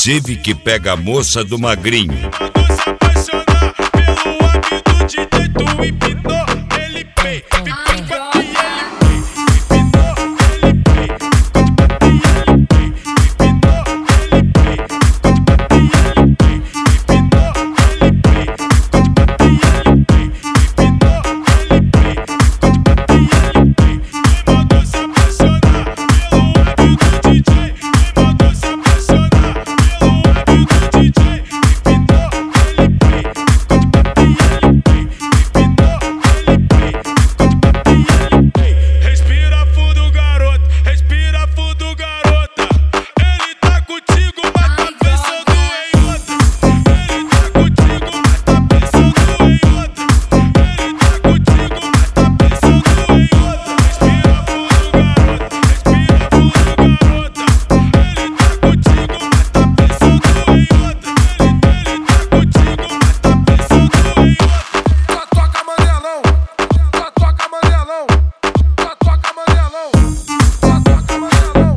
Civi que pega a moça do magrinho. Mandou se apaixonar pelo hábito de jeito empinou, ele pei, pipipa e ele pei, empinou, ele pei, e ele pei, empinou, ele pei, e ele pei, empinou, ele pei, e ele pei, empinou, ele pei, e ele pei. Mandou se apaixonar pelo hábito de DJ, mandou se apaixonar pelo hábito de DJ, empinou, ele pei, e ele pei, empinou, ele pei, e ele pei. Respira fundo, garoto, respira fundo, garota. Ele tá contigo, mas tá pensando em outra. Ele tá contigo, mas tá pensando em outra. Ele tá contigo, mas tá pensando em outra. Respira fundo, garota, respira fundo, garota. Ele tá contigo, mas tá pensando em outra. Ele tá contigo, mas tá pensando em outra. Toca Mandelão, toca Mandelão, toca Mandelão, toca Mandelão.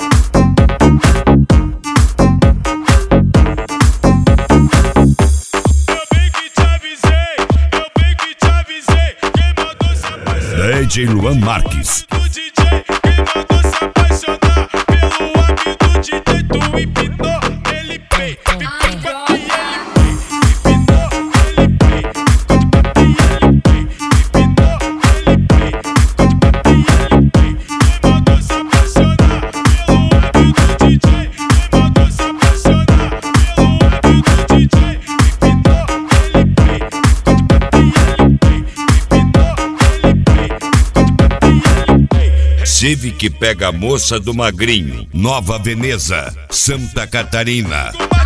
Eu bem que te avisei, eu bem que te avisei. Quem mandou se apaixonar DJ Luan Marques. do DJ? Quem mandou se apaixonar pelo hábito de jeito empinou, ele pei, pipipa e ele pei, empinou, ele pei, e ele pei, empinou, ele pei, e ele pei. Quem mandou se apaixonar pelo hábito de DJ? Quem mandou se apaixonar pelo hábito de DJ? Empinou, ele pei, e ele pei, empinou, ele pei, e ele pei. Civi que pega a moça do magrinho. Nova Veneza, Santa Catarina.